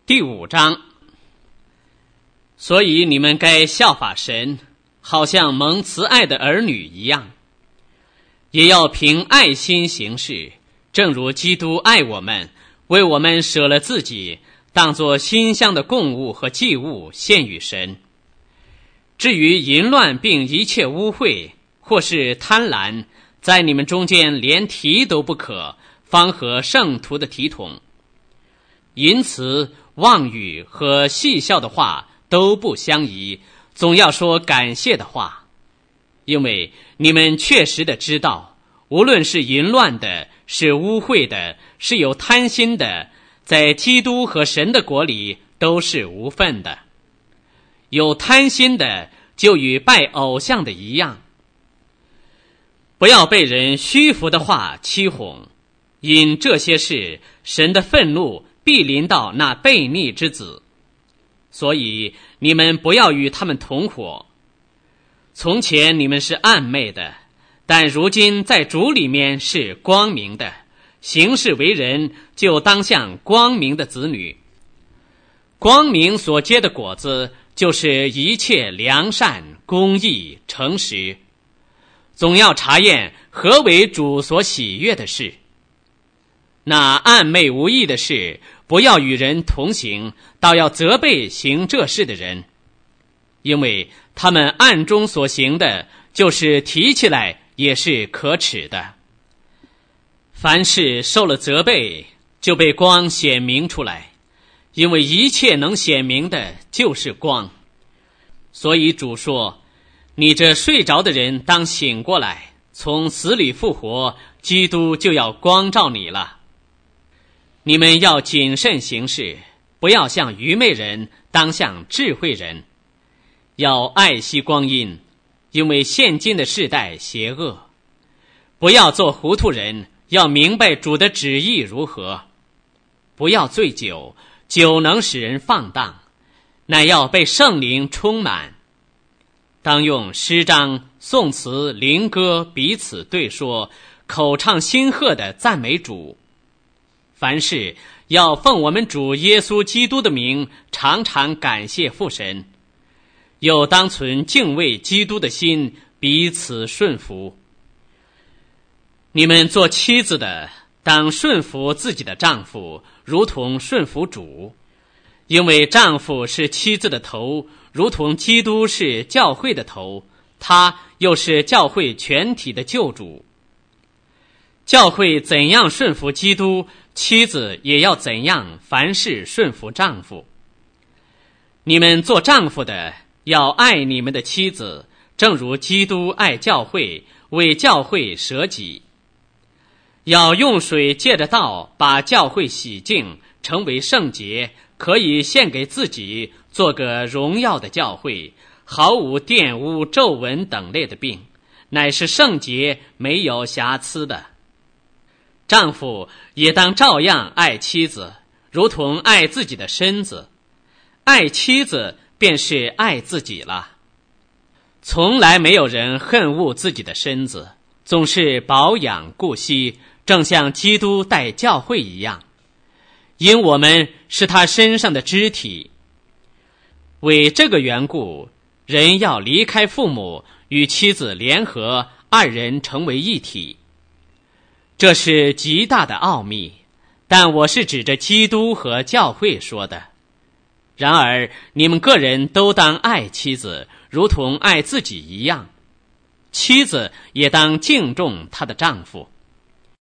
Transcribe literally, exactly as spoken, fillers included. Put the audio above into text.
第五章。所以你们该效法神，好像蒙慈爱的儿女一样，也要凭爱心行事，正如基督爱我们，为我们舍了自己，当作馨香的供物和祭物献与神。至于淫乱并一切污秽或是贪婪，在你们中间连提都不可，方合圣徒的体统。淫词、妄语和戏笑的话都不相宜，总要说感谢的话。因为你们确实的知道，无论是淫乱的，是污秽的，是有贪心的，在基督和神的国里都是无份的。有贪心的就与拜偶像的一样。不要被人虚浮的话欺哄，因这些事神的愤怒必临到那悖逆之子，所以你们不要与他们同伙。从前你们是暗昧的，但如今在主里面是光明的，行事为人就当像光明的子女。光明所结的果子，就是一切良善、公义、诚实。总要查验何为主所喜悦的事。那暗昧无益的事，不要与人同行，倒要责备行这事的人，因为他们暗中所行的，就是提起来也是可耻的。凡事受了责备，就被光显明出来，因为一切能显明的就是光。所以主说，你这睡着的人当醒过来，从死里复活，基督就要光照你了。你们要谨慎行事，不要像愚昧人，当像智慧人。要爱惜光阴，因为现今的世代邪恶。不要做糊涂人，要明白主的旨意如何。不要醉酒，酒能使人放荡，乃要被圣灵充满。当用诗章、颂词、灵歌彼此对说，口唱心和的赞美主。凡事要奉我们主耶稣基督的名，常常感谢父神。又当存敬畏基督的心，彼此顺服。你们做妻子的，当顺服自己的丈夫，如同顺服主。因为丈夫是妻子的头，如同基督是教会的头，他又是教会全体的救主。教会怎样顺服基督，妻子也要怎样凡事顺服丈夫。你们做丈夫的，要爱你们的妻子，正如基督爱教会，为教会舍己。要用水借着道把教会洗净，成为圣洁，可以献给自己，做个荣耀的教会，毫无玷污、皱纹等类的病，乃是圣洁，没有瑕疵的。丈夫也当照样爱妻子，如同爱自己的身子。爱妻子便是爱自己了。从来没有人恨恶自己的身子，总是保养顾惜，正像基督待教会一样，因我们是他身上的肢体。为这个缘故，人要离开父母，与妻子联合，二人成为一体。这是极大的奥秘，但我是指着基督和教会说的。然而你们个人都当爱妻子，如同爱自己一样，妻子也当敬重她的丈夫。